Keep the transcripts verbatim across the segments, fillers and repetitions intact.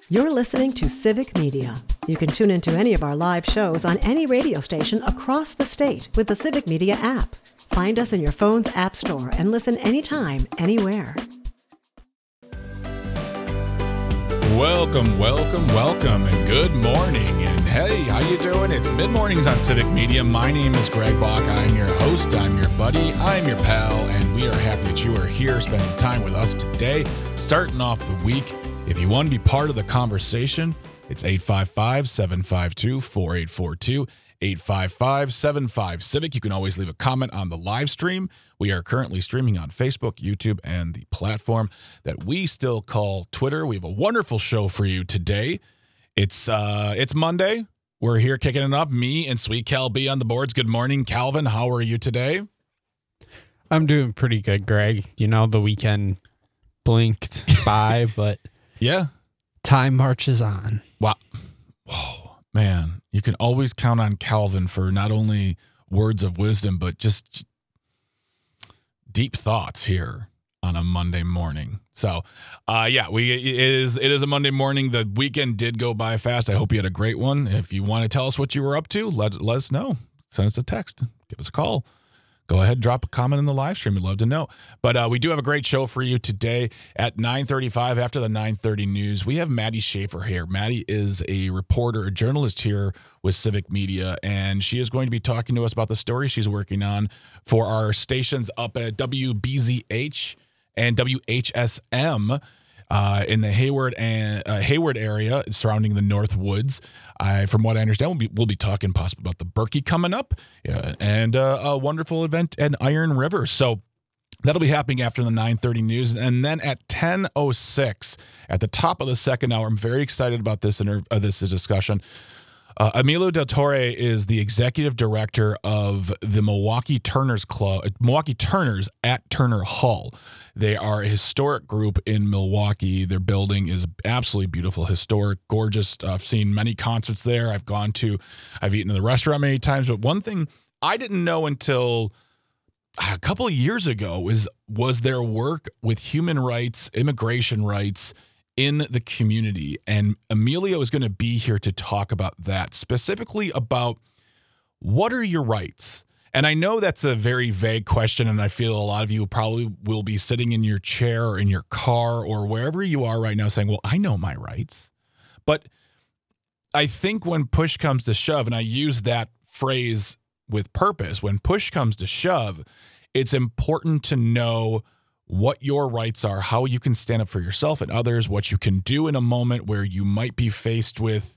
You're listening to Civic Media. You can tune into any of our live shows on any radio station across the state with the Civic Media app. Find us in your phone's app store and listen anytime, anywhere. Welcome, welcome, welcome, and good morning. And hey, how you doing? It's mid-mornings on Civic Media. My name is Greg Bach. I'm your host. I'm your buddy. I'm your pal. And we are happy that you are here spending time with us today, starting off the week. If you want to be part of the conversation, it's eight five five, seven five two, four eight four two, eight five five, seven five, Civic. You can always leave a comment on the live stream. We are currently streaming on Facebook, YouTube, and the platform that we still call Twitter. We have a wonderful show for you today. It's uh, it's Monday. We're here kicking it up. Me and Sweet Cal B on the boards. Good morning, Calvin. How are you today? I'm doing pretty good, Greg. You know, the weekend blinked by, but yeah, time marches on. Wow. Whoa, man. You can always count on Calvin for not only words of wisdom, but just deep thoughts here on a Monday morning. So, uh, yeah, we it is it is a Monday morning. The weekend did go by fast. I hope you had a great one. If you want to tell us what you were up to, let, let us know. Send us a text. Give us a call. Go ahead, drop a comment in the live stream. We'd love to know. But uh, we do have a great show for you today at nine thirty-five after the nine thirty news. We have Maddie Schaefer here. Maddie is a reporter, a journalist here with Civic Media, and she is going to be talking to us about the story she's working on for our stations up at W B Z H and W H S M uh, in the Hayward and uh, Hayward area surrounding the North Woods. I, from what I understand, we'll be, we'll be talking possibly about the Berkey coming up yeah, and uh, a wonderful event at Iron River. So that'll be happening after the nine thirty news. And then at ten oh six, at the top of the second hour, I'm very excited about this, inter- uh, this discussion. Uh, Emilio Del Torre is the executive director of the Milwaukee Turners Club, Milwaukee Turners at Turner Hall. They are a historic group in Milwaukee. Their building is absolutely beautiful, historic, gorgeous. Uh, I've seen many concerts there. I've gone to, I've eaten in the restaurant many times. But one thing I didn't know until a couple of years ago is was their work with human rights, immigration rights in the community. And Emilio is going to be here to talk about that, specifically about what are your rights? And I know that's a very vague question, and I feel a lot of you probably will be sitting in your chair or in your car or wherever you are right now saying, well, I know my rights. But I think when push comes to shove, and I use that phrase with purpose, when push comes to shove, it's important to know what your rights are, how you can stand up for yourself and others, what you can do in a moment where you might be faced with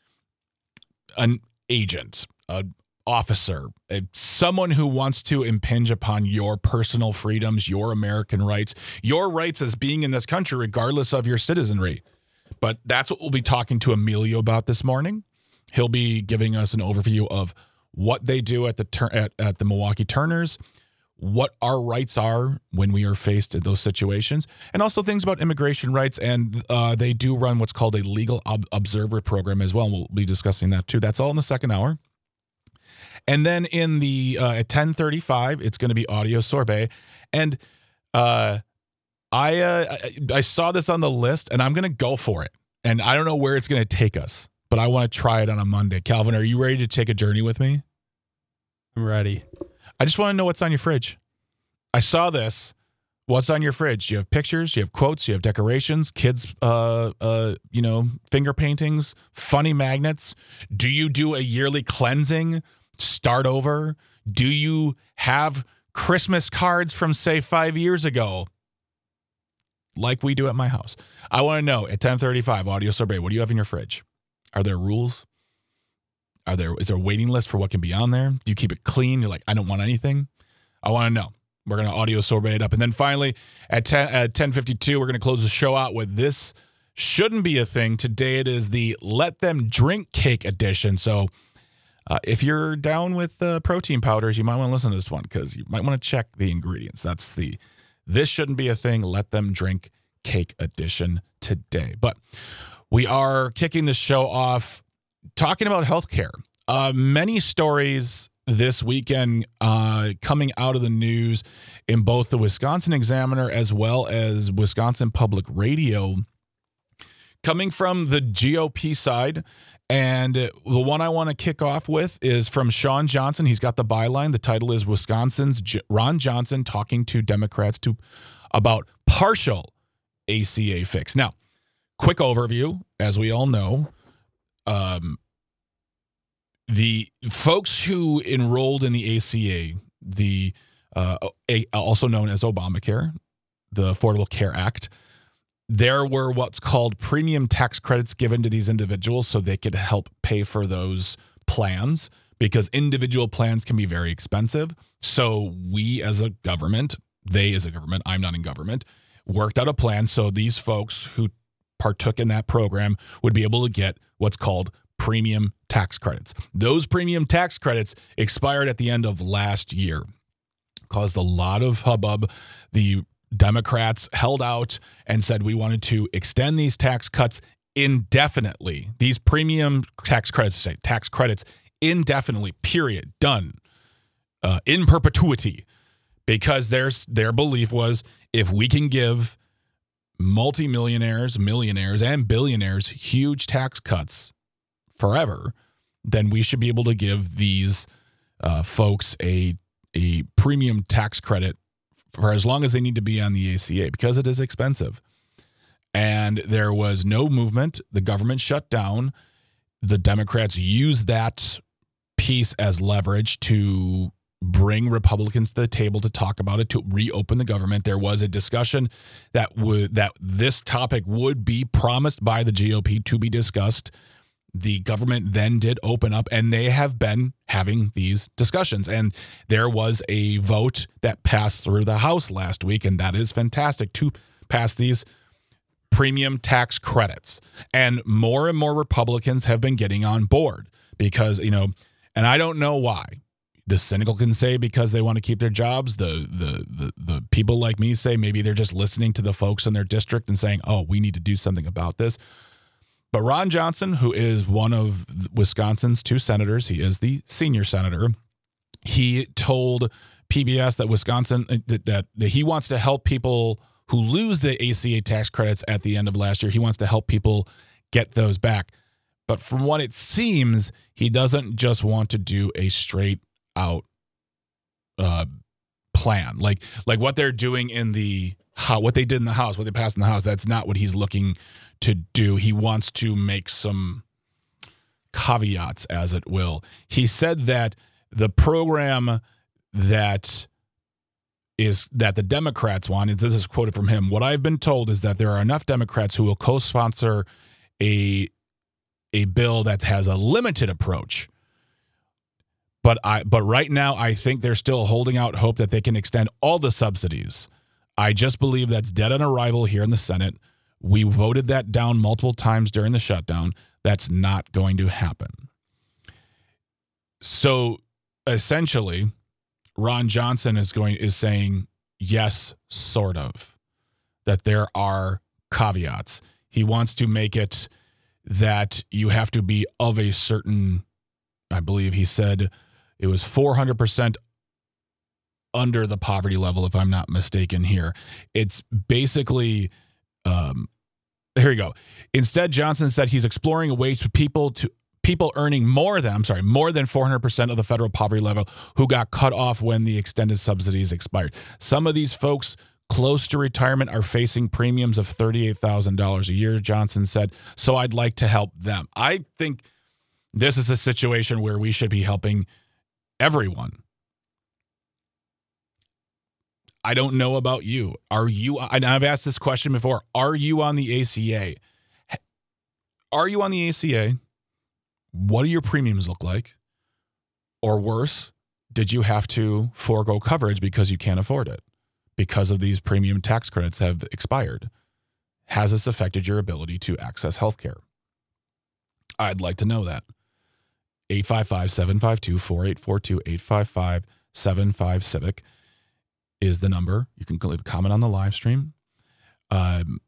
an agent, an officer, a, someone who wants to impinge upon your personal freedoms, your American rights, your rights as being in this country, regardless of your citizenry. But that's what we'll be talking to Emilio about this morning. He'll be giving us an overview of what they do at the tur- at, at the Milwaukee Turners, what our rights are when we are faced in those situations, and also things about immigration rights. And uh, they do run what's called a legal ob- observer program as well. And we'll be discussing that too. That's all in the second hour. And then in the uh, at ten thirty-five, it's going to be audio sorbet. And uh, I, uh, I I saw this on the list, and I'm going to go for it. And I don't know where it's going to take us, but I want to try it on a Monday. Calvin, are you ready to take a journey with me? I'm ready. I just want to know what's on your fridge. I saw this. What's on your fridge? You have pictures, you have quotes, you have decorations, kids, uh, uh, you know, finger paintings, funny magnets. Do you do a yearly cleansing? Start over? Do you have Christmas cards from, say, five years ago? Like we do at my house. I want to know at ten thirty-five, audio sorbet, what do you have in your fridge? Are there rules? Are there, is there a waiting list for what can be on there? Do you keep it clean? You're like, I don't want anything. I want to know. We're going to audio sorbet it up. And then finally, at ten, at ten fifty-two, we're going to close the show out with This Shouldn't Be a Thing. Today it is the Let Them Drink Cake edition. So uh, if you're down with uh, protein powders, you might want to listen to this one because you might want to check the ingredients. That's the This Shouldn't Be a Thing, Let Them Drink Cake edition today. But we are kicking the show off talking about healthcare. Uh, many stories this weekend uh, coming out of the news in both the Wisconsin Examiner as well as Wisconsin Public Radio coming from the G O P side. And the one I want to kick off with is from Shawn Johnson. He's got the byline. The title is Wisconsin's J- Ron Johnson talking to Democrats to about partial A C A fix. Now, quick overview. As we all know, um, the folks who enrolled in the A C A, the uh, a, also known as Obamacare, the Affordable Care Act, there were what's called premium tax credits given to these individuals so they could help pay for those plans, because individual plans can be very expensive. So we as a government, they as a government, I'm not in government, worked out a plan so these folks who partook in that program would be able to get what's called premium tax credits. Those premium tax credits expired at the end of last year. Caused a lot of hubbub. The Democrats held out and said we wanted to extend these tax cuts indefinitely. These premium tax credits, say tax credits indefinitely, period, done, uh, in perpetuity, because there's, their belief was if we can give multimillionaires, millionaires, and billionaires huge tax cuts forever, then we should be able to give these uh, folks a a premium tax credit for as long as they need to be on the A C A, because it is expensive. And there was no movement. The government shut down. The Democrats used that piece as leverage to bring Republicans to the table to talk about it, to reopen the government. There was a discussion that would that this topic would be promised by the G O P to be discussed. The government then did open up, and they have been having these discussions. And there was a vote that passed through the House last week, and that is fantastic, to pass these premium tax credits. And more and more Republicans have been getting on board because, you know, and I don't know why. The cynical can say because they want to keep their jobs. The, the the the people like me say maybe they're just listening to the folks in their district and saying, oh, we need to do something about this. But Ron Johnson, who is one of Wisconsin's two senators, he is the senior senator, he told P B S that Wisconsin, that, that, that he wants to help people who lose the A C A tax credits at the end of last year. He wants to help people get those back. But from what it seems, he doesn't just want to do a straight out uh, plan. Like, like what they're doing in the, how, what they did in the House, what they passed in the House, that's not what he's looking to do. He wants to make some caveats, as it will. He said that the program that is that the Democrats want, and this is quoted from him, what I've been told is that there are enough Democrats who will co-sponsor a a bill that has a limited approach. But I but right now I think they're still holding out hope that they can extend all the subsidies. I just believe that's dead on arrival here in the Senate. We voted that down multiple times during the shutdown. That's not going to happen. So essentially, Ron Johnson is going is saying yes, sort of, that there are caveats. He wants to make it that you have to be of a certain, I believe he said it was four hundred percent under the poverty level, if I'm not mistaken here. It's basically, um, here you go. Instead, Johnson said he's exploring a way to people to people earning more than, I'm sorry, more than four hundred percent of the federal poverty level who got cut off when the extended subsidies expired. Some of these folks close to retirement are facing premiums of thirty-eight thousand dollars a year, Johnson said. So I'd like to help them. I think this is a situation where we should be helping everyone. I don't know about you. Are you, and I've asked this question before, are you on the A C A? Are you on the A C A? What do your premiums look like? Or worse, did you have to forego coverage because you can't afford it? Because of these premium tax credits have expired. Has this affected your ability to access health care? I'd like to know that. eight five five, seven five two, four eight four two, eight five five, seven five, civic is the number. You can leave a comment on the live stream. Um,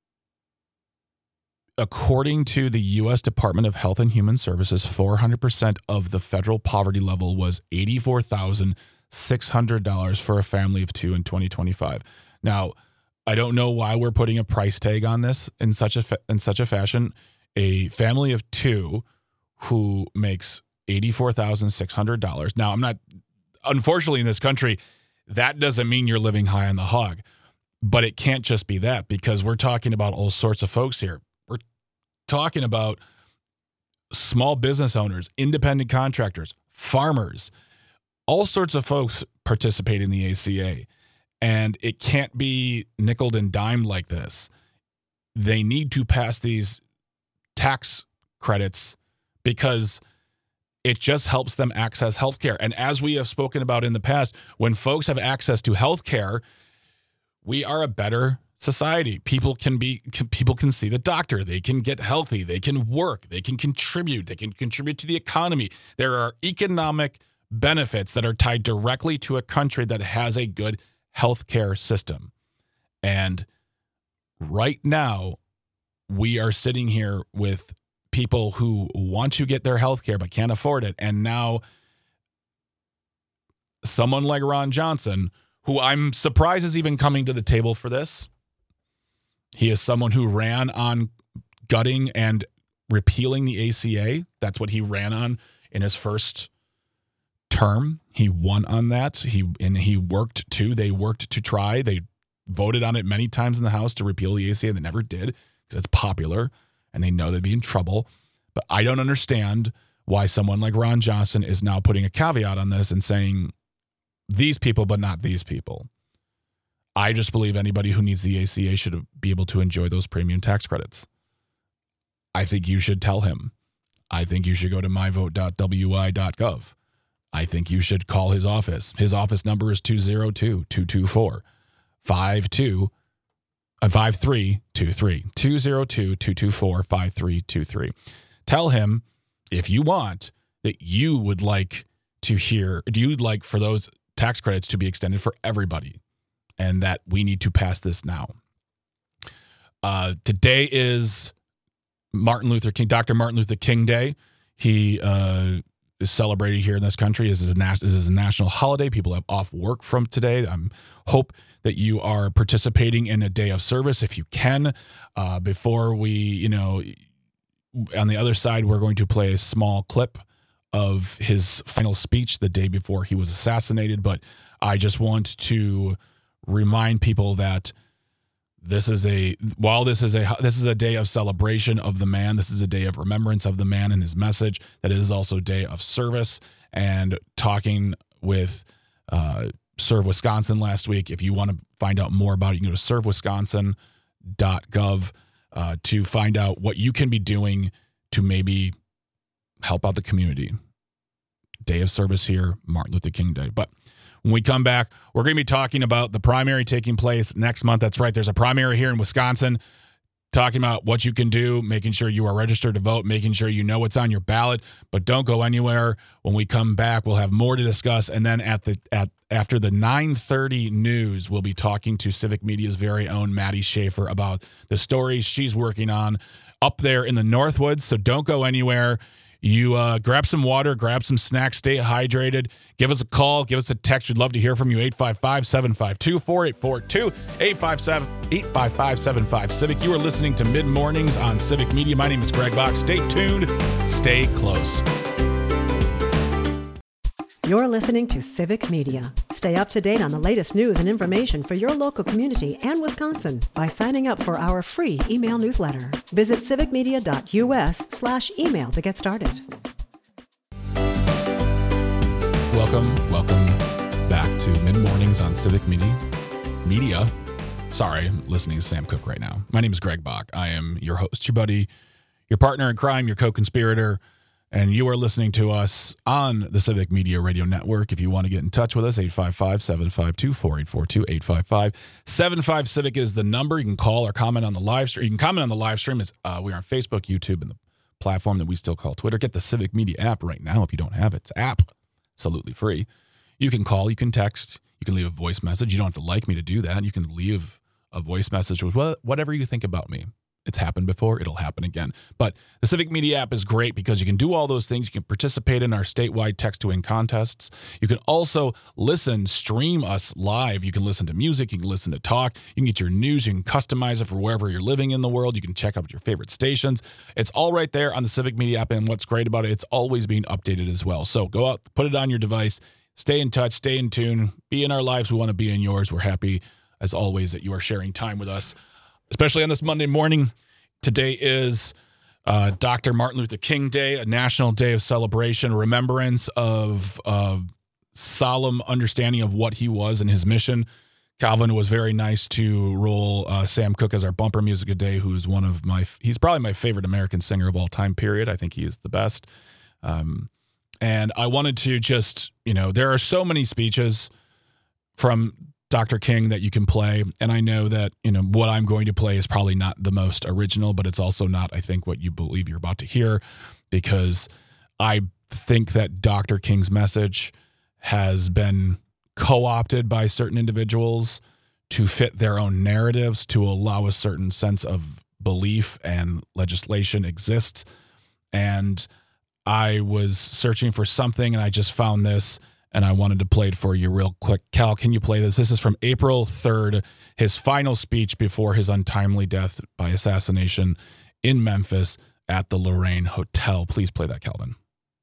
according to the U S Department of Health and Human Services, four hundred percent of the federal poverty level was eighty-four thousand six hundred dollars for a family of two in twenty twenty-five. Now, I don't know why we're putting a price tag on this in such a fa- in such a fashion. A family of two who makes eighty-four thousand six hundred dollars. Now, I'm not, unfortunately, in this country, that doesn't mean you're living high on the hog. But it can't just be that, because we're talking about all sorts of folks here. We're talking about small business owners, independent contractors, farmers, all sorts of folks participate in the A C A. And it can't be nickeled and dimed like this. They need to pass these tax credits because it just helps them access healthcare. And as we have spoken about in the past, when folks have access to healthcare, we are a better society. People can be people can see the doctor, they can get healthy, they can work, they can contribute, they can contribute to the economy. There are economic benefits that are tied directly to a country that has a good healthcare system. And right now, we are sitting here with people who want to get their healthcare but can't afford it. And now someone like Ron Johnson, who I'm surprised is even coming to the table for this. He is someone who ran on gutting and repealing the A C A. That's what he ran on in his first term. He won on that. He and he worked too. They worked to try. They voted on it many times in the House to repeal the A C A. They never did because it's popular and they know they'd be in trouble. But I don't understand why someone like Ron Johnson is now putting a caveat on this and saying these people, but not these people. I just believe anybody who needs the A C A should be able to enjoy those premium tax credits. I think you should tell him. I think you should go to my vote dot w i dot gov. I think you should call his office. His office number is two oh two, two two four, five two, five three two three. two oh two, two two four, five three two three. Tell him, if you want, that you would like to hear, do you like for those tax credits to be extended for everybody, and that we need to pass this now. Uh, today is Martin Luther King, Doctor Martin Luther King Day. He uh, is celebrated here in this country. This is, a nas- this is a national holiday. People have off work from today. I hope that you are participating in a day of service if you can. Uh, before we, you know, on the other side, we're going to play a small clip of his final speech the day before he was assassinated. But I just want to remind people that this is a, while this is a, this is a day of celebration of the man, this is a day of remembrance of the man and his message, that it is also a day of service. And talking with uh, Serve Wisconsin last week, if you want to find out more about it, you can go to serve wisconsin dot gov uh, to find out what you can be doing to maybe help out the community. Day of service here, Martin Luther King Day. But when we come back, we're going to be talking about the primary taking place next month. That's right. There's a primary here in Wisconsin, talking about what you can do, making sure you are registered to vote, making sure you know what's on your ballot. But don't go anywhere. When we come back, we'll have more to discuss. And then at the at after the nine thirty news, we'll be talking to Civic Media's very own Maddie Schaefer about the stories she's working on up there in the Northwoods. So don't go anywhere. You uh, grab some water, grab some snacks, stay hydrated. Give us a call, give us a text. We'd love to hear from you. eight five five, seven five two, four eight four two, eight five seven, eight five five, seven five Civic. You are listening to Mid Mornings on Civic Media. My name is Greg Bach. Stay tuned. Stay close. You're listening to Civic Media. Stay up to date on the latest news and information for your local community and Wisconsin by signing up for our free email newsletter. Visit civicmedia.us slash email to get started. Welcome, welcome back to Mid Mornings on Civic Media. Media. Sorry, I'm listening to Sam Cooke right now. My name is Greg Bach. I am your host, your buddy, your partner in crime, your co-conspirator. And you are listening to us on the Civic Media Radio Network. If you want to get in touch with us, eight five five, seven five two, four eight four two, eight five five, seven five Civic is the number. You can call or comment on the live stream. You can comment on the live stream. It's, uh, we're on Facebook, YouTube, and the platform that we still call Twitter. Get the Civic Media app right now if you don't have it. It's app, absolutely free. You can call, you can text, you can leave a voice message. You don't have to like me to do that. You can leave a voice message with whatever you think about me. It's happened before. It'll happen again. But the Civic Media app is great because you can do all those things. You can participate in our statewide text-to-win contests. You can also listen, stream us live. You can listen to music. You can listen to talk. You can get your news. You can customize it for wherever you're living in the world. You can check out your favorite stations. It's all right there on the Civic Media app. And what's great about it, it's always being updated as well. So go out, put it on your device. Stay in touch. Stay in tune. Be in our lives. We want to be in yours. We're happy, as always, that you are sharing time with us, especially on this Monday morning. Today is uh, Doctor Martin Luther King Day, a national day of celebration, remembrance of uh, solemn understanding of what he was and his mission. Calvin was very nice to roll uh, Sam Cooke as our bumper music today, who's one of my, he's probably my favorite American singer of all time, period. I think he is the best. Um, and I wanted to just, you know, there are so many speeches from Doctor King that you can play. And I know that, you know, what I'm going to play is probably not the most original, but it's also not, I think, what you believe you're about to hear, because I think that Doctor King's message has been co-opted by certain individuals to fit their own narratives, to allow a certain sense of belief and legislation exists. And I was searching for something and I just found this, and I wanted to play it for you real quick. Cal, can you play this? This is from April third, his final speech before his untimely death by assassination in Memphis at the Lorraine Hotel. Please play that, Calvin.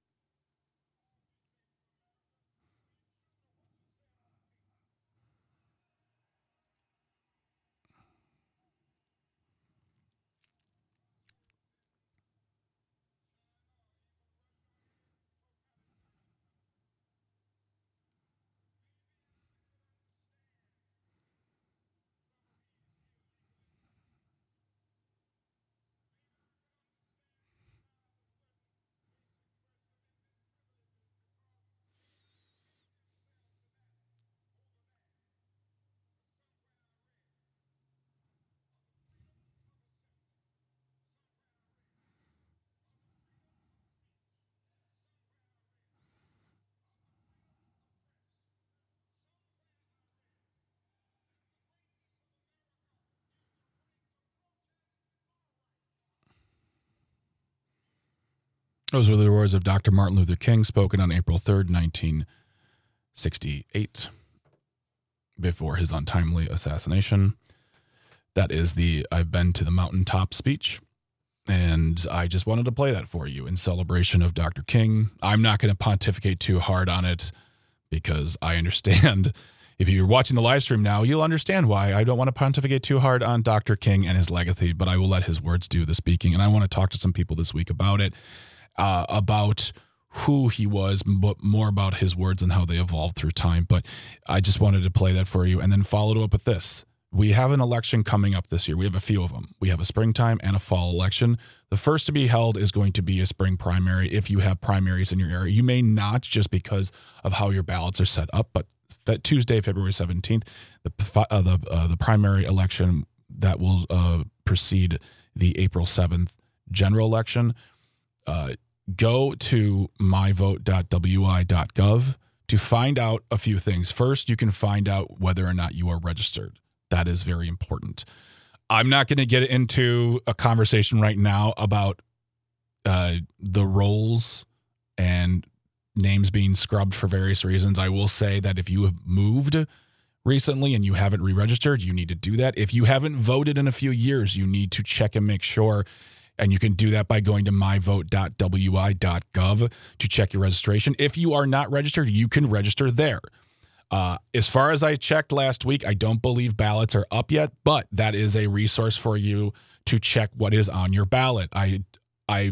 Those were the words of Doctor Martin Luther King, spoken on April third, nineteen sixty-eight, before his untimely assassination. That is the I've Been to the Mountaintop speech, and I just wanted to play that for you in celebration of Doctor King. I'm not going to pontificate too hard on it because I understand. If you're watching the live stream now, you'll understand why I don't want to pontificate too hard on Doctor King and his legacy, but I will let his words do the speaking, and I want to talk to some people this week about it. Uh, about who he was, but more about his words and how they evolved through time. But I just wanted to play that for you and then follow it up with this. We have an election coming up this year. We have a few of them. We have a springtime and a fall election. The first to be held is going to be a spring primary if you have primaries in your area. You may not, just because of how your ballots are set up, but that Tuesday, February seventeenth, the uh, the uh, the primary election that will uh, precede the April seventh general election. Uh, Go to my vote dot w i dot gov to find out a few things. First, you can find out whether or not you are registered. That is very important. I'm not going to get into a conversation right now about uh, the rolls and names being scrubbed for various reasons. I will say that if you have moved recently and you haven't re-registered, you need to do that. If you haven't voted in a few years, you need to check and make sure. And you can do that by going to my vote dot w i dot gov to check your registration. If you are not registered, you can register there. Uh, as far as I checked last week, I don't believe ballots are up yet, but that is a resource for you to check what is on your ballot. I I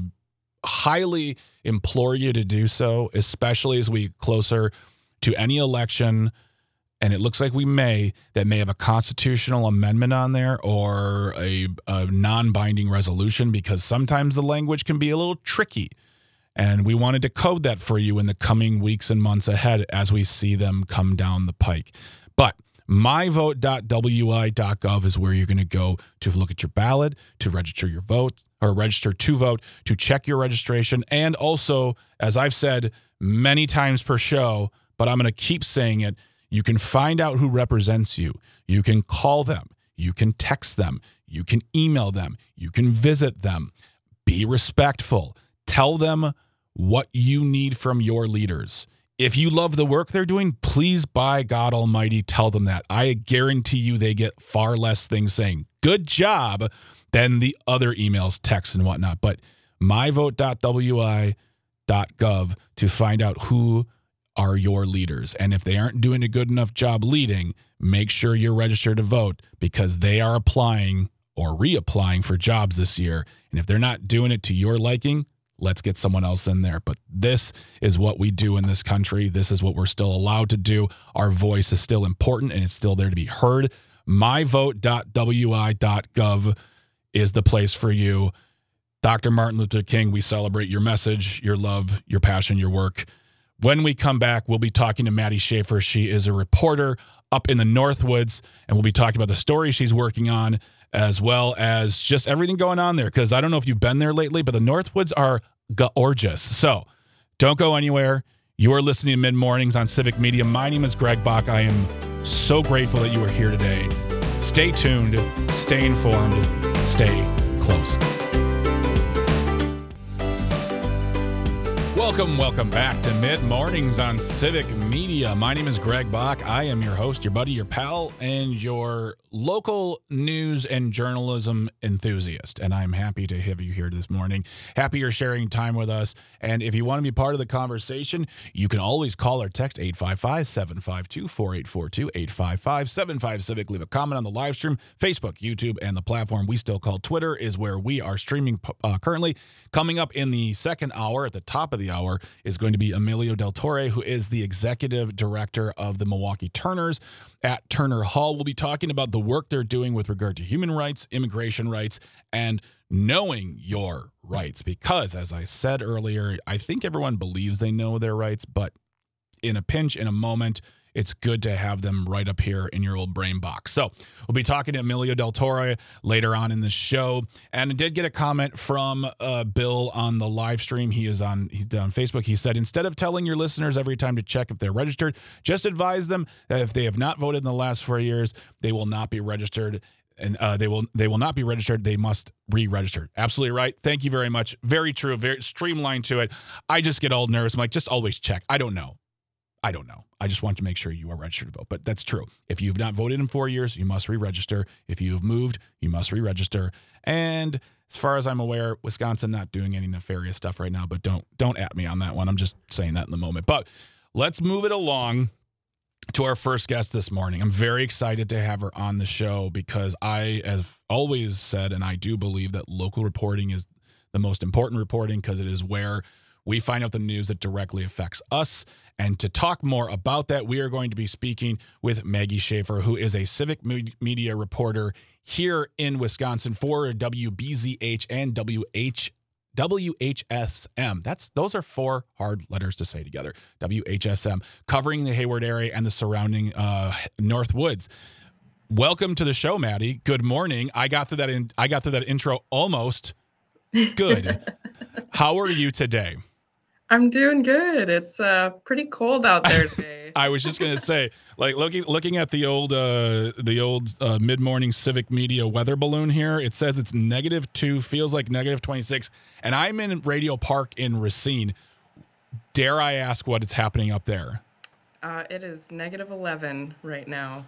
highly implore you to do so, especially as we closer to any election. And it looks like we may, that may have a constitutional amendment on there or a, a non-binding resolution, because sometimes the language can be a little tricky. And we wanted to code that for you in the coming weeks and months ahead as we see them come down the pike. But my vote dot w i dot gov is where you're going to go to look at your ballot, to register your vote, or register to vote, to check your registration. And also, as I've said many times per show, but I'm going to keep saying it, you can find out who represents you. You can call them. You can text them. You can email them. You can visit them. Be respectful. Tell them what you need from your leaders. If you love the work they're doing, please, by God Almighty, tell them that. I guarantee you they get far less things saying good job than the other emails, texts, and whatnot. But my vote dot w i dot gov to find out who are your leaders. And if they aren't doing a good enough job leading, make sure you're registered to vote, because they are applying or reapplying for jobs this year. And if they're not doing it to your liking, let's get someone else in there. But this is what we do in this country. This is what we're still allowed to do. Our voice is still important, and it's still there to be heard. my vote dot w i dot gov is the place for you. Doctor Martin Luther King, we celebrate your message, your love, your passion, your work. When we come back, we'll be talking to Maddie Schaefer. She is a reporter up in the Northwoods, and we'll be talking about the story she's working on, as well as just everything going on there. Because I don't know if you've been there lately, but the Northwoods are gorgeous. So don't go anywhere. You are listening to Mid Mornings on Civic Media. My name is Greg Bach. I am so grateful that you are here today. Stay tuned, stay informed, stay close. Welcome, welcome back to Mid Mornings on Civic Media. My name is Greg Bach. I am your host, your buddy, your pal, and your local news and journalism enthusiast. And I'm happy to have you here this morning. Happy you're sharing time with us. And if you want to be part of the conversation, you can always call or text eight five five, seven five two, four eight four two, eight five five, seven five Civic. Leave a comment on the live stream. Facebook, YouTube, and the platform we still call Twitter is where we are streaming uh, currently. Coming up in the second hour, at the top of the hour, is going to be Emilio Del Torre, who is the executive director of the Milwaukee Turners at Turner Hall. We'll be talking about the work they're doing with regard to human rights, immigration rights, and knowing your rights. Because, as I said earlier, I think everyone believes they know their rights, but in a pinch, in a moment, it's good to have them right up here in your old brain box. So we'll be talking to Emilio Del Torre later on in the show. And I did get a comment from uh, Bill on the live stream. He is on, he's on Facebook. He said, instead of telling your listeners every time to check if they're registered, just advise them that if they have not voted in the last four years, they will not be registered. And uh, they will they will not be registered. They must re-register. Absolutely right. Thank you very much. Very true. Very streamlined to it. I just get all nervous. I'm like, just always check. I don't know. I don't know. I just want to make sure you are registered to vote. But that's true. If you've not voted in four years, you must re-register. If you have moved, you must re-register. And as far as I'm aware, Wisconsin not doing any nefarious stuff right now. But don't don't at me on that one. I'm just saying that in the moment. But let's move it along to our first guest this morning. I'm very excited to have her on the show because I have always said, and I do believe that local reporting is the most important reporting because it is where we find out the news that directly affects us. And to talk more about that, we are going to be speaking with Maggie Schaefer, who is a civic media reporter here in Wisconsin for W B Z H and W H W H S M. That's those are four hard letters to say together. W H S M, covering the Hayward area and the surrounding uh, Northwoods. Welcome to the show, Maddie. Good morning. I got through that. In, I got through that intro almost. Good. How are you today? I'm doing good. It's uh pretty cold out there today. I was just gonna say, like looking looking at the old uh the old uh, mid morning Civic Media weather balloon here. It says it's negative two, feels like negative twenty-six, and I'm in Radio Park in Racine. Dare I ask what is happening up there? Uh, it is negative eleven right now.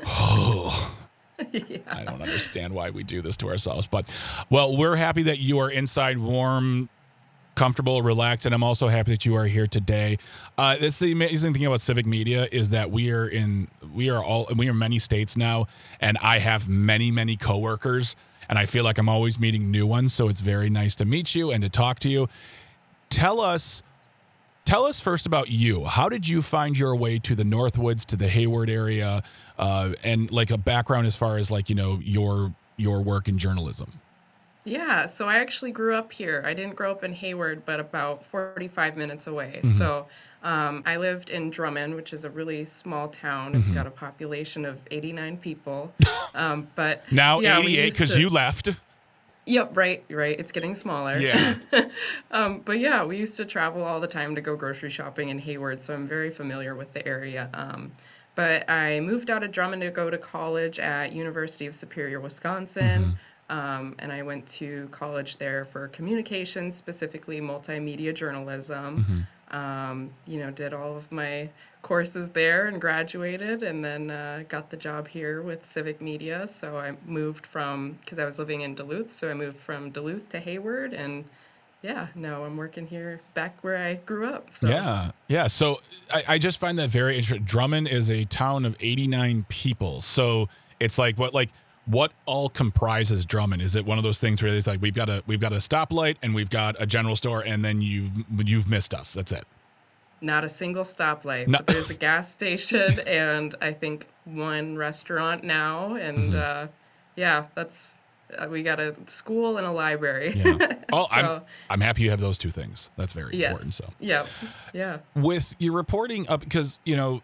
Oh. Yeah. I don't understand why we do this to ourselves, but well, we're happy that you are inside warm, comfortable, relaxed, and I'm also happy that you are here today. Uh, this is the amazing thing about Civic Media is that we are in, we are all, we are many states now, and I have many, many coworkers, and I feel like I'm always meeting new ones. So it's very nice to meet you and to talk to you. Tell us, tell us first about you. How did you find your way to the Northwoods, to the Hayward area, uh, and like a background as far as like you know your your work in journalism? Yeah, so I actually grew up here. I didn't grow up in Hayward, but about forty-five minutes away. Mm-hmm. So um, I lived in Drummond, which is a really small town. It's mm-hmm. got a population of eighty-nine people. Um, but now yeah, eighty-eight because to... you left. Yep, right, right. It's getting smaller. Yeah. um, but yeah, we used to travel all the time to go grocery shopping in Hayward, so I'm very familiar with the area. Um, but I moved out of Drummond to go to college at University of Superior, Wisconsin. Um, and I went to college there for communications, specifically multimedia journalism. Um, you know, did all of my courses there and graduated, and then uh, got the job here with Civic Media. So I moved from, because I was living in Duluth, so I moved from Duluth to Hayward, and yeah, now I'm working here back where I grew up. So. Yeah, yeah. So I, I just find that very interesting. Drummond is a town of eighty-nine people, so it's like what like. What all comprises Drummond? Is it one of those things where it's like we've got a we've got a stoplight and we've got a general store and then you've you've missed us? That's it. Not a single stoplight. No. But there's a gas station and I think one restaurant now. And mm-hmm. uh, yeah, that's uh, we got a school and a library. Yeah. Oh, so, I'm I'm happy you have those two things. That's very yes. important. So yeah, yeah. With your reporting up, because you know,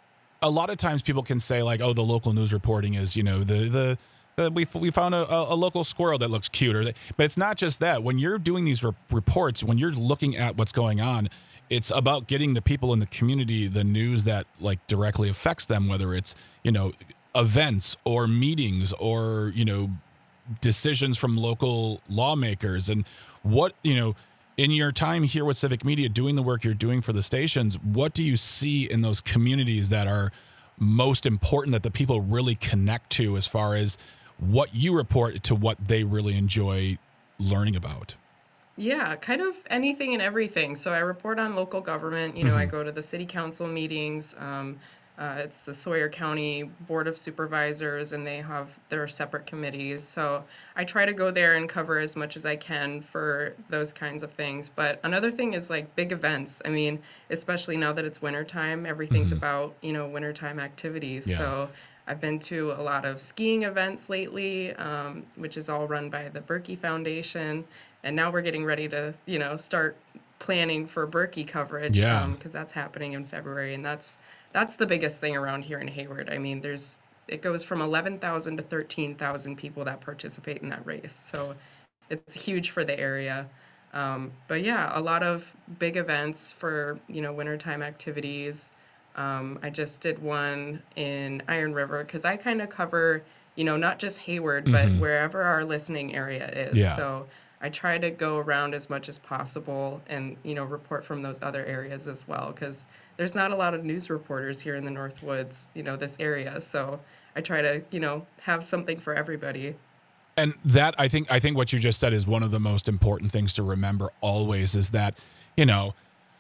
a lot of times people can say like, oh, the local news reporting is you know the the. Uh, we we found a, a local squirrel that looks cute, or that, but it's not just that. When you're doing these re- reports, when you're looking at what's going on, it's about getting the people in the community the news that like directly affects them, whether it's you know events or meetings or you know decisions from local lawmakers, and what you know. In your time here with Civic Media, doing the work you're doing for the stations, what do you see in those communities that are most important that the people really connect to as far as what you report to what they really enjoy learning about? Yeah, kind of anything and everything. So I report on local government. You know, mm-hmm. I go to the city council meetings. Um, uh, it's the Sawyer County Board of Supervisors, and they have their separate committees. So I try to go there and cover as much as I can for those kinds of things. But another thing is like big events. I mean, especially now that it's wintertime, everything's mm-hmm. about, you know, wintertime activities. Yeah. So I've been to a lot of skiing events lately, um, which is all run by the Berkey Foundation. And now we're getting ready to, you know, start planning for Berkey coverage because yeah. um, that's happening in February. And that's that's the biggest thing around here in Hayward. I mean, there's it goes from eleven thousand to thirteen thousand people that participate in that race. So it's huge for the area. Um, but yeah, a lot of big events for, you know, wintertime activities. Um, I just did one in Iron River because I kind of cover, you know, not just Hayward, but mm-hmm. wherever our listening area is. Yeah. So I try to go around as much as possible and, you know, report from those other areas as well, because there's not a lot of news reporters here in the Northwoods, you know, this area. So I try to, you know, have something for everybody. And that, I think, I think what you just said is one of the most important things to remember always is that, you know,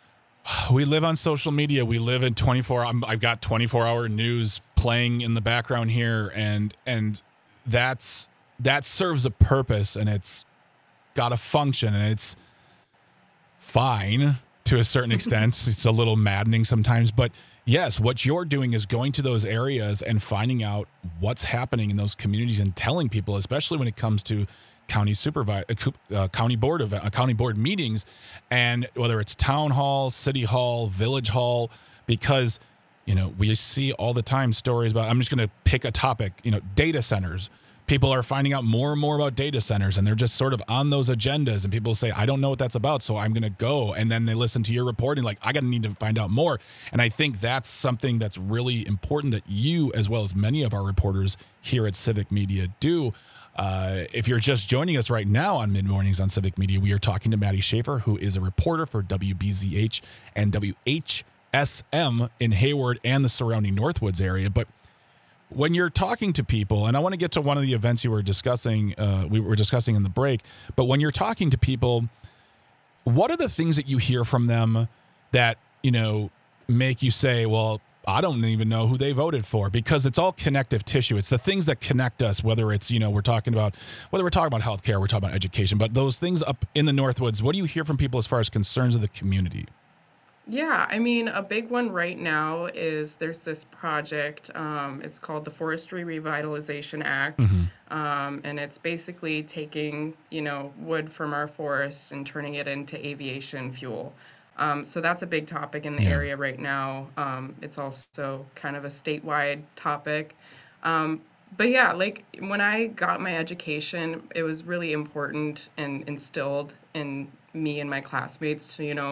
we live on social media. We live in twenty-four. I'm, I've got twenty-four hour news playing in the background here, and and that's that serves a purpose, and it's got a function, and it's fine to a certain extent. It's a little maddening sometimes, but yes, what you're doing is going to those areas and finding out what's happening in those communities and telling people, especially when it comes to county supervisor, uh, county board of uh, county board meetings, and whether it's town hall, city hall, village hall, because you know we see all the time stories about. I'm just going to pick a topic. You know, data centers. People are finding out more and more about data centers, and they're just sort of on those agendas. And people say, "I don't know what that's about, so I'm going to go." And then they listen to your reporting, like, "I got to need to find out more." And I think that's something that's really important that you, as well as many of our reporters here at Civic Media, do. Uh, if you're just joining us right now on Mid Mornings on Civic Media, we are talking to Maddie Schaefer, who is a reporter for W B Z H and W H S M in Hayward and the surrounding Northwoods area. But when you're talking to people, and I want to get to one of the events you were discussing, uh, we were discussing in the break, but when you're talking to people, what are the things that you hear from them that, you know, make you say, well, I don't even know who they voted for, because it's all connective tissue. It's the things that connect us, whether it's, you know, we're talking about, whether we're talking about healthcare, we're talking about education, but those things up in the Northwoods, what do you hear from people as far as concerns of the community? Yeah, I mean, a big one right now is there's this project. Um, it's called the Forestry Revitalization Act. Mm-hmm. Um, and it's basically taking, you know, wood from our forests and turning it into aviation fuel. Um, so that's a big topic in the yeah. area right now. Um, it's also kind of a statewide topic. Um, but yeah, like when I got my education, it was really important and instilled in me and my classmates to, you know,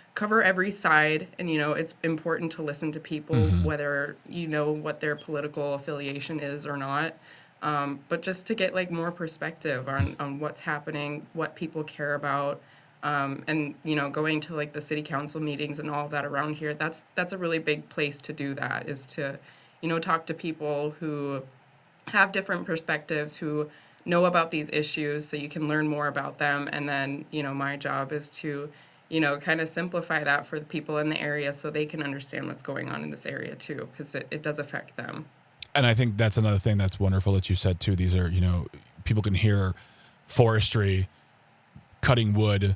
cover every side. And, you know, it's important to listen to people, mm-hmm. whether you know what their political affiliation is or not. Um, but just to get like more perspective on, on what's happening, what people care about. Um, and, you know, going to like the city council meetings and all of that around here, that's that's a really big place to do that, is to, you know, talk to people who have different perspectives, who know about these issues, so you can learn more about them. And then, you know, my job is to, you know, kind of simplify that for the people in the area so they can understand what's going on in this area too, because it, it does affect them. And I think that's another thing that's wonderful that you said too. These are, you know, people can hear forestry, cutting wood,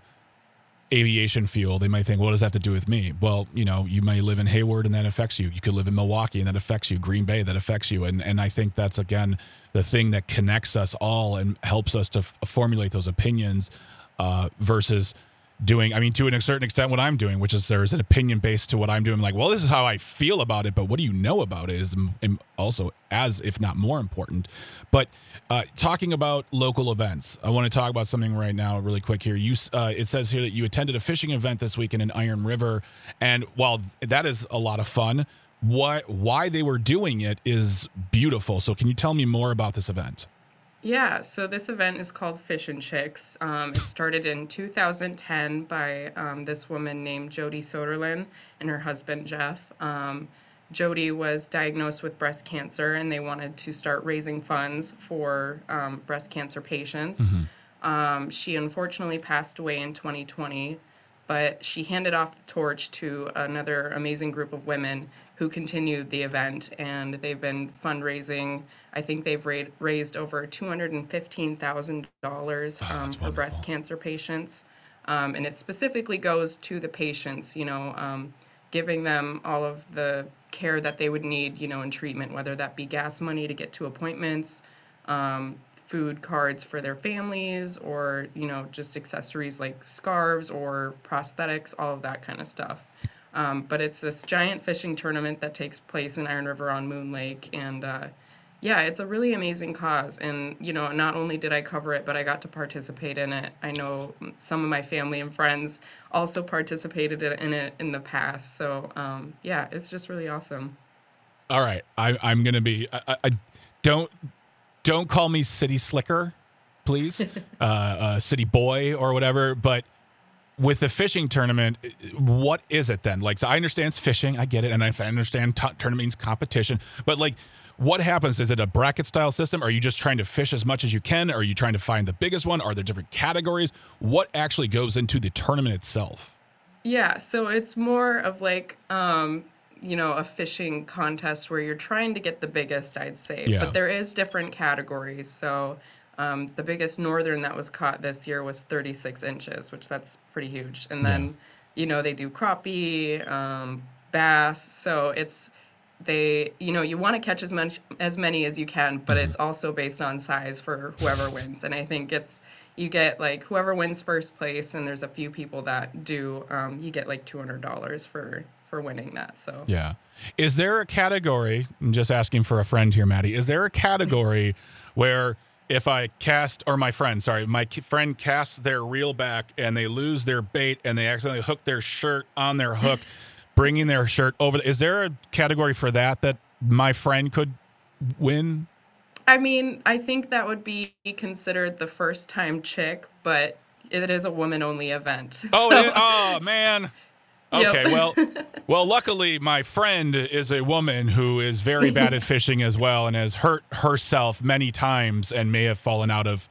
aviation fuel. They might think, what does that have to do with me? Well, you know, you may live in Hayward and that affects you. You could live in Milwaukee and that affects you. Green Bay, that affects you. And and I think that's, again, the thing that connects us all and helps us to f- formulate those opinions uh, versus doing, I mean, to a certain extent what I'm doing, which is there's an opinion based to what I'm doing. Like, well, this is how I feel about it, but what do you know about it is also as, if not more important. But uh, talking about local events, I want to talk about something right now really quick here. You, uh, it says here that you attended a fishing event this weekend in Iron River. And while that is a lot of fun, what, why they were doing it is beautiful. So can you tell me more about this event? Yeah, so this event is called Fishin' Chicks. Um, it started in two thousand ten by um, this woman named Jody Soderlin and her husband, Jeff. Um, Jody was diagnosed with breast cancer, and they wanted to start raising funds for um, breast cancer patients. Mm-hmm. Um, she unfortunately passed away in twenty twenty, but she handed off the torch to another amazing group of women who continued the event, and they've been fundraising. I think they've ra- raised over two hundred fifteen thousand dollars um, oh, for wonderful. breast cancer patients. Um, and it specifically goes to the patients, you know, um, giving them all of the care that they would need, you know, in treatment, whether that be gas money to get to appointments, um, food cards for their families, or, you know, just accessories like scarves or prosthetics, all of that kind of stuff. Um, but it's this giant fishing tournament that takes place in Iron River on Moon Lake. And, uh, yeah, it's a really amazing cause. And, you know, not only did I cover it, but I got to participate in it. I know some of my family and friends also participated in it in the past. So, um, yeah, it's just really awesome. All right. I, I'm going to be, I, I, don't, don't call me City Slicker, please, uh, uh, City Boy or whatever, but with the fishing tournament, what is it then? Like, so I understand it's fishing. I get it. And I understand t- tournament means competition. But, like, what happens? Is it a bracket-style system? Are you just trying to fish as much as you can? Are you trying to find the biggest one? Are there different categories? What actually goes into the tournament itself? Yeah, so it's more of, like, um, you know, a fishing contest where you're trying to get the biggest, I'd say. Yeah. But there is different categories. So Um, the biggest northern that was caught this year was thirty-six inches, which that's pretty huge. And then, yeah. you know, they do crappie, um, bass. So it's, they, you know, you want to catch as much, as many as you can, but mm-hmm. it's also based on size for whoever wins. And I think it's, you get like whoever wins first place, and there's a few people that do, um, you get like two hundred dollars for, for winning that. So, yeah. Is there a category, I'm just asking for a friend here, Maddie, is there a category where if I cast, or my friend, sorry, my friend casts their reel back and they lose their bait and they accidentally hook their shirt on their hook, bringing their shirt over, is there a category for that that my friend could win? I mean, I think that would be considered the first time chick, but it is a woman only event. So. Oh, it, oh man. Okay, Yep. well, well, luckily my friend is a woman who is very bad at fishing as well and has hurt herself many times and may have fallen out of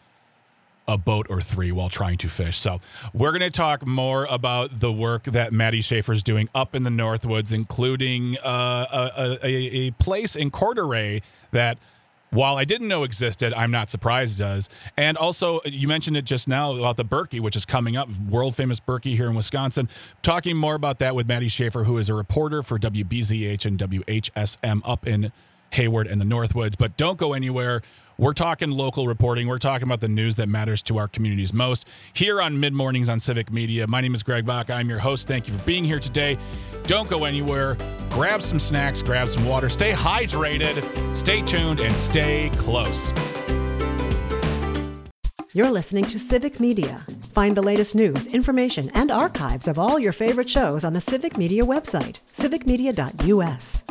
a boat or three while trying to fish. So we're going to talk more about the work that Maddie Schaefer is doing up in the Northwoods, including uh, a, a, a place in Coeur d'Alene that, while I didn't know existed, I'm not surprised does. And also, you mentioned it just now about the Berkey, which is coming up, world-famous Berkey here in Wisconsin. Talking more about that with Maddie Schaefer, who is a reporter for W B Z H and W H S M up in Hayward and the Northwoods. But don't go anywhere. We're talking local reporting. We're talking about the news that matters to our communities most here on Mid-Mornings on Civic Media. My name is Greg Bach. I'm your host. Thank you for being here today. Don't go anywhere. Grab some snacks, grab some water. Stay hydrated, stay tuned, and stay close. You're listening to Civic Media. Find the latest news, information, and archives of all your favorite shows on the Civic Media website, civic media dot u s.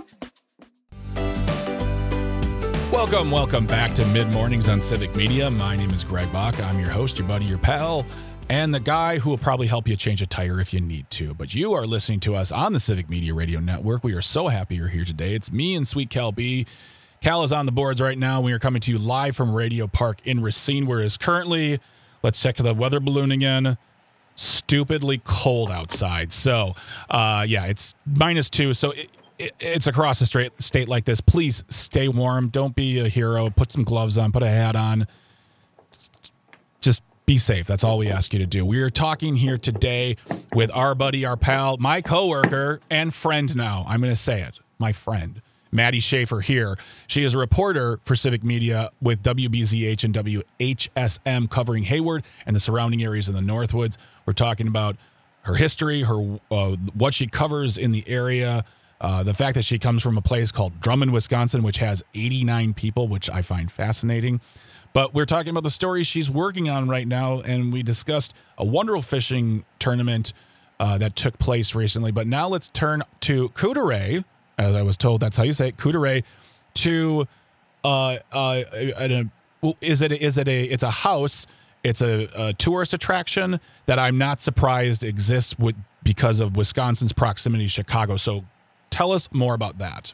Welcome, welcome back to Mid Mornings on Civic Media. My name is Greg Bach. I'm your host, your buddy, your pal, and the guy who will probably help you change a tire if you need to. But you are listening to us on the Civic Media Radio Network. We are so happy you're here today. It's me and Sweet Cal B. Cal is on the boards right now. We are coming to you live from Radio Park in Racine, where it is currently, let's check the weather balloon again, stupidly cold outside. So, uh, yeah, it's minus two. So it, it, it's across the straight state like this. Please stay warm. Don't be a hero. Put some gloves on. Put a hat on. Just be safe. That's all we ask you to do. We are talking here today with our buddy, our pal, my coworker and friend now. I'm going to say it. My friend. Maddie Schaefer here. She is a reporter for Civic Media with W B Z H and W H S M covering Hayward and the surrounding areas in the Northwoods. We're talking about her history, her uh, what she covers in the area, uh, the fact that she comes from a place called Drummond, Wisconsin, which has eighty-nine people, which I find fascinating. But we're talking about the stories she's working on right now, and we discussed a wonderful fishing tournament uh, that took place recently. But now let's turn to Coudray. As I was told, that's how you say it, Coudray, to uh, uh, a, a, is it is it a it's a house? It's a, a tourist attraction that I'm not surprised exists with, because of Wisconsin's proximity to Chicago. So, tell us more about that.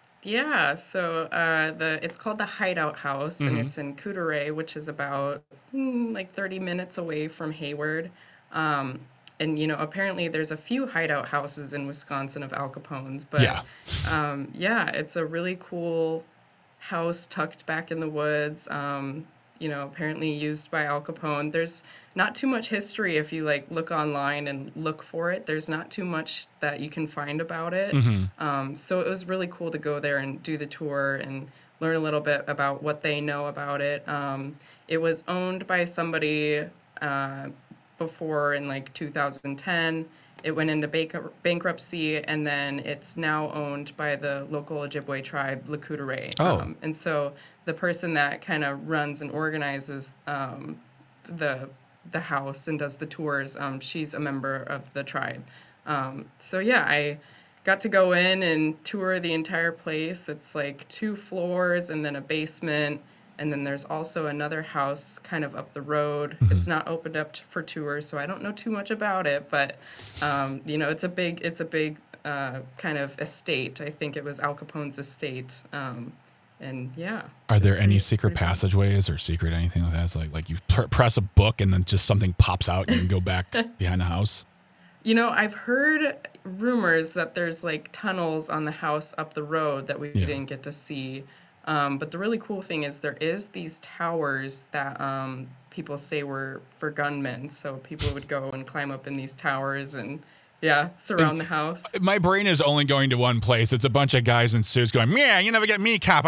Yeah, so uh, the it's called the Hideout House, Mm-hmm. and it's in Coudray, which is about mm, like thirty minutes away from Hayward. Um, And, you know, apparently there's a few hideout houses in Wisconsin of Al Capone's. But, Yeah. um, yeah, it's a really cool house tucked back in the woods, um, you know, apparently used by Al Capone. There's not too much history if you, like, look online and look for it. There's not too much that you can find about it. Mm-hmm. Um, so it was really cool to go there and do the tour and learn a little bit about what they know about it. Um, it was owned by somebody... Uh, before in like two thousand ten. It went into bank- bankruptcy, and then it's now owned by the local Ojibwe tribe, Le Coudray. Oh. Um, and so the person that kind of runs and organizes um, the the house and does the tours, um, she's a member of the tribe. Um, so yeah, I got to go in and tour the entire place. It's like two floors and then a basement. And then there's also another house kind of up the road. Mm-hmm. It's not opened up t- for tours, so I don't know too much about it. But um, you know, it's a big, it's a big uh, kind of estate. I think it was Al Capone's estate. Um, and yeah. Are there pretty, any secret passageways or secret anything like that? It's like like you pr- press a book and then just something pops out and you can go back behind the house. You know, I've heard rumors that there's like tunnels on the house up the road that we Yeah. didn't get to see. Um, but the really cool thing is there is these towers that um, people say were for gunmen. So people would go and climb up in these towers and, yeah, surround the house. My brain is only going to one place. It's a bunch of guys in suits going, yeah, you never get me, cop.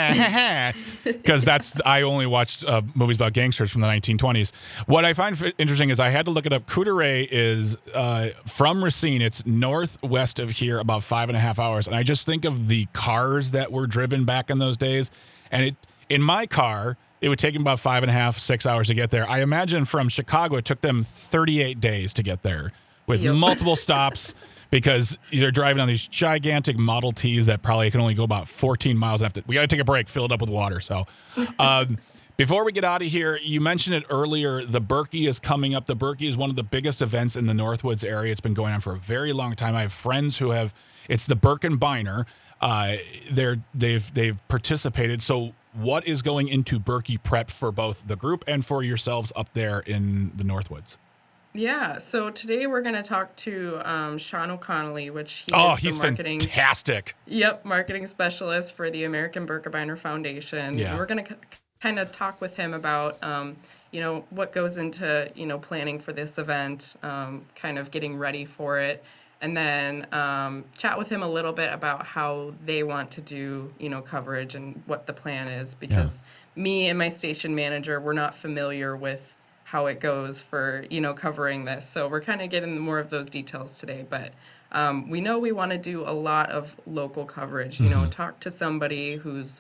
Because that's, I only watched uh, movies about gangsters from the nineteen twenties. What I find f- interesting is I had to look it up. Coudray is uh, from Racine. It's northwest of here, about five and a half hours. And I just think of the cars that were driven back in those days. And it in my car, it would take them about five and a half, six hours to get there. I imagine from Chicago, it took them thirty-eight days to get there with Yep. multiple stops. Because they're driving on these gigantic Model Ts that probably can only go about fourteen miles after. We got to take a break, fill it up with water. So um, before we get out of here, you mentioned it earlier. The Berkey is coming up. The Berkey is one of the biggest events in the Northwoods area. It's been going on for a very long time. I have friends who have, it's the Birkenbeiner. Uh, they're, they've, they've participated. So what is going into Berkey prep for both the group and for yourselves up there in the Northwoods? Yeah, so today we're going to talk to um, Sean O'Connelly, which he Oh, is he's the marketing fantastic. Yep, marketing specialist for the American Birkebeiner Foundation. Yeah. And we're going to c- kind of talk with him about, um, you know, what goes into, you know, planning for this event, um, kind of getting ready for it, and then um, chat with him a little bit about how they want to do, you know, coverage and what the plan is, because me and my station manager, we're not familiar with how it goes for, you know, covering this. So we're kind of getting more of those details today. But um, we know we want to do a lot of local coverage, you know, talk to somebody who's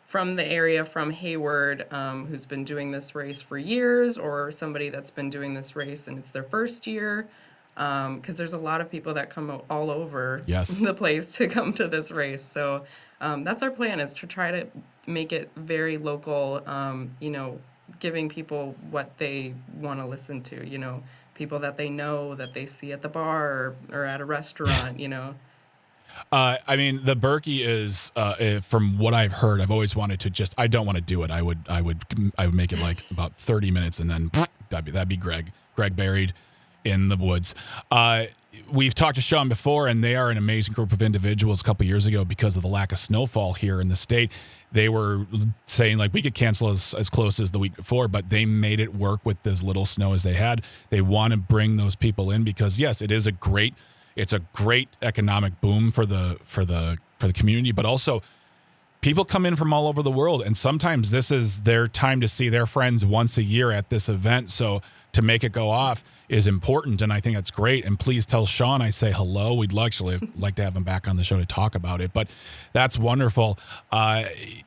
from the area, from Hayward, um, who's been doing this race for years, or somebody that's been doing this race and it's their first year. Because um, there's a lot of people that come all over yes. the place to come to this race. So um, that's our plan, is to try to make it very local, um, you know, giving people what they want to listen to, you know, people that they know, that they see at the bar or, or at a restaurant, you know. Uh, I mean, the Berkey is, uh, from what I've heard, I've always wanted to just, I don't want to do it. I would, I would, I would make it like about thirty minutes and then that'd be, that'd be Greg, Greg buried in the woods. Uh, we've talked to Sean before, and they are an amazing group of individuals. A couple of years ago, because of the lack of snowfall here in the state, they were saying like we could cancel as, as close as the week before, but they made it work with as little snow as they had. They want to bring those people in because yes, it is a great, it's a great economic boom for the, for the, for the community, but also people come in from all over the world. And sometimes this is their time to see their friends once a year at this event. So to make it go off is important, and I think that's great. And please tell Sean I say hello. We'd actually like to have him back on the show to talk about it, but that's wonderful. Uh,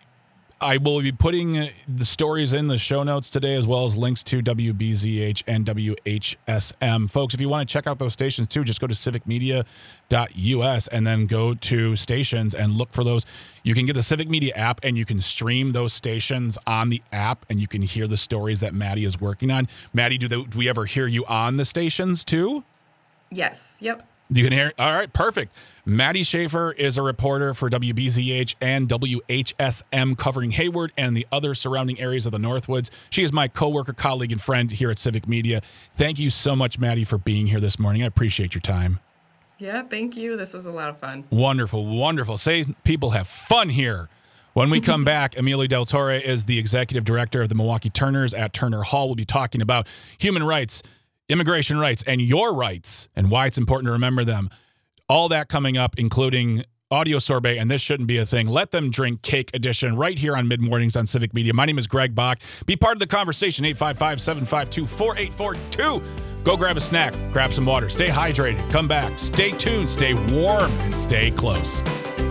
I will be putting the stories in the show notes today, as well as links to W B Z H and W H S M. Folks, if you want to check out those stations too, just go to civic media dot U S and then go to stations and look for those. You can get the Civic Media app and you can stream those stations on the app, and you can hear the stories that Maddie is working on. Maddie, do, they, do we ever hear you on the stations too? Yes. Yep. You can hear. All right, perfect. Maddie Schaefer is a reporter for W B Z H and W H S M, covering Hayward and the other surrounding areas of the Northwoods. She is my coworker, colleague, and friend here at Civic Media. Thank you so much, Maddie, for being here this morning. I appreciate your time. Yeah, thank you. This was a lot of fun. Wonderful, wonderful. Say people have fun here. When we come back, Emilio Del Torre is the executive director of the Milwaukee Turners at Turner Hall. We'll be talking about human rights, immigration rights, and your rights, and why it's important to remember them. All that coming up, including audio sorbet, and this shouldn't be a thing. Let Them Drink Cake edition right here on Mid Mornings on Civic Media. My name is Greg Bach. Be part of the conversation, eight five five, seven five two, four eight four two. Go grab a snack, grab some water, stay hydrated, come back, stay tuned, stay warm, and stay close.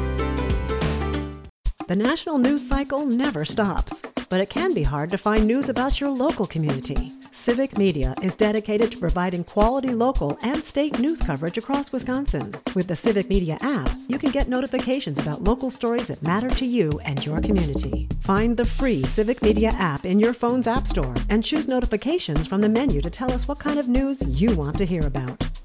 The national news cycle never stops, but it can be hard to find news about your local community. Civic Media is dedicated to providing quality local and state news coverage across Wisconsin. With the Civic Media app, you can get notifications about local stories that matter to you and your community. Find the free Civic Media app in your phone's app store and choose notifications from the menu to tell us what kind of news you want to hear about.